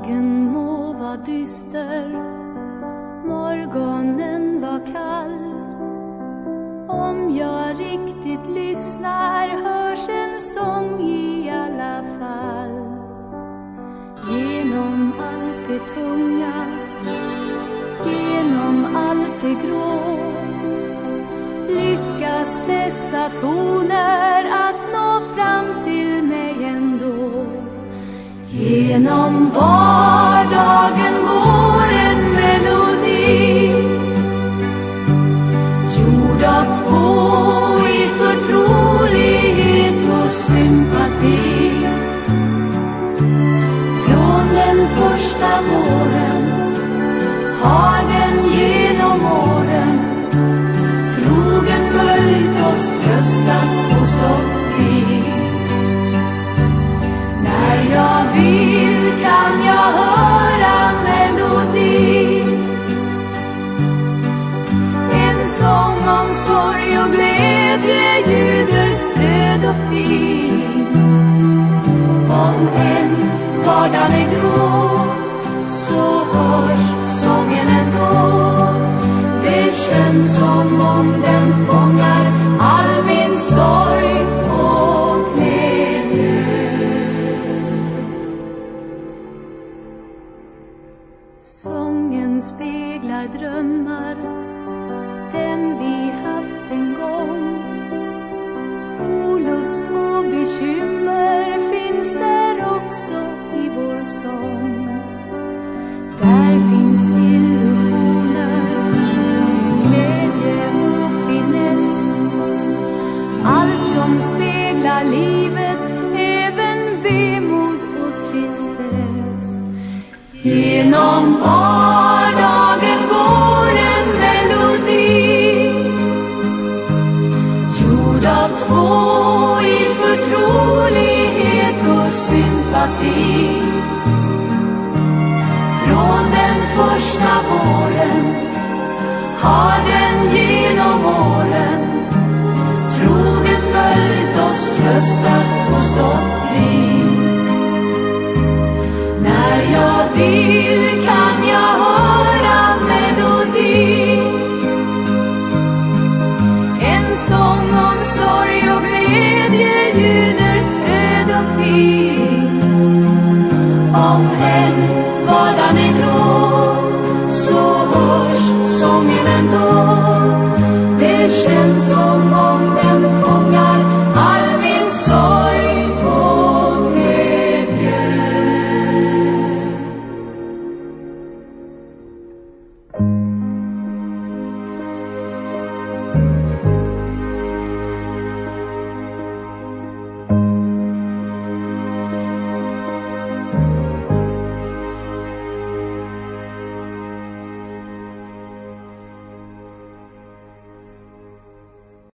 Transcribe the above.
Dagen må vara dyster, morgonen var kall. Om jag riktigt lyssnar hörs en sång i alla fall. Genom allt det tunga, genom allt det grå, lyckas dessa toner att nå fram till mig ändå. Genom vardagen går en melodi, gjord av två i förtrolighet och sympati. Från den första våren har den genom åren troget följt oss, tröstat och stått vid. När jag vill kan jag höra melodi, en sång om sorg och glädje ljuder spröd och fin. Om än vardagen är grå så hörs sången ändå. Det känns som om den fångar all min sorg och glädje. Sången speglar drömmar, dem vi haft en gång. Olust och bekymmer finns där också i vår sång. Där finns illusioner, glädje och finess, allt som speglar livet, även vemod och tristess. Genom vardagen går en melodi, gjord av två i förtrolighet och sympati. Från den första våren har den genom åren troget följt oss, tröstat och stått vid. När jag vill kan jag höra melodi, en sång om sorg och glädje ljuder spröd och fin. Om än vardagen är grå så hörs sången ändå. Det känns som